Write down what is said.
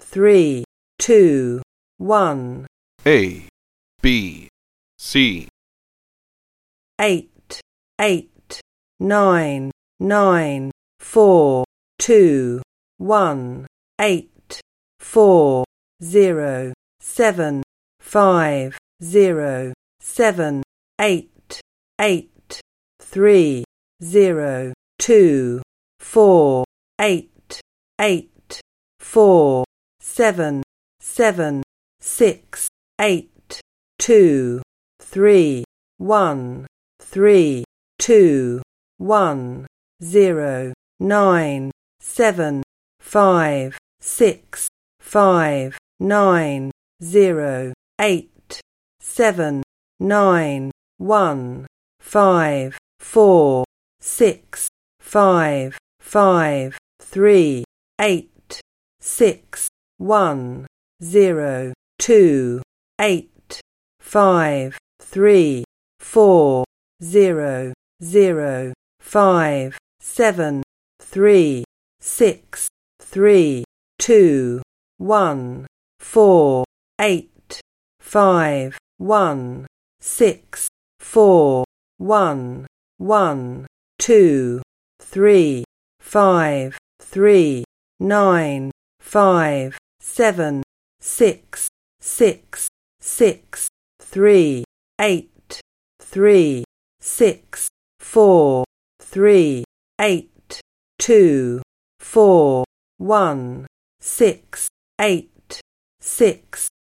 3, 2, 1. A, B, C. 8, 8, 9, 9, 4, 2, 1, 8, 4, 0, 7, 5, 0, 7, 8, 8, 3, 0, 2, 4, 8, 8, 4, 7, 7, 6, 8, 2, 3, 1, 3, 2, 1, 0, 9, 7, 5, 6, 5, 9, 0, 8, 7, 9, 1, 5, 4, 6, 5, 5, 3, 8, 6, 1, 0, 2, 8, 5, 3, 4, 0, 0, 5, 7, 3, 6, 3, 2, 1, 4, 8, 5, 1, 6, 4, 1, 1, 2, 3, 5, 3, 9, 5, 7, 6, 6, 6, 3, 8, 3, 6, 4, 3, 8, 2, 4, 1, 6, 8, 6,